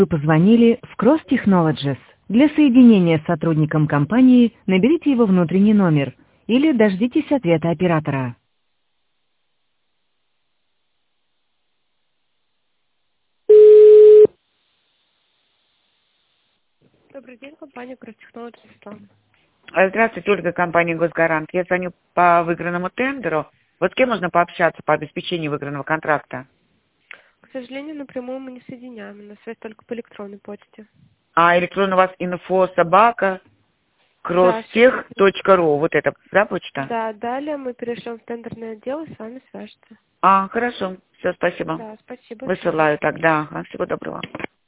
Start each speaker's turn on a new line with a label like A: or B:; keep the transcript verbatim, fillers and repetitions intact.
A: Вы позвонили в Cross Technologies. Для соединения с сотрудником компании наберите его внутренний номер или дождитесь ответа оператора. Добрый день, компания Cross Technologies.
B: А, Здравствуйте, Ольга, компания «Госгарант». Я звоню по выигранному тендеру. Вот с кем можно пообщаться по обеспечению выигранного контракта?
A: К сожалению, напрямую мы не соединяем, у нас связь только по электронной почте.
B: А электронный у вас инфо собака
A: Да,
B: кросстех точка ру. Вот это, да, почта?
A: да, далее мы перешлем в тендерное отдел и с вами свяжется.
B: А, хорошо. Все, спасибо.
A: Да, спасибо.
B: Высылаю тогда. Ага, всего доброго.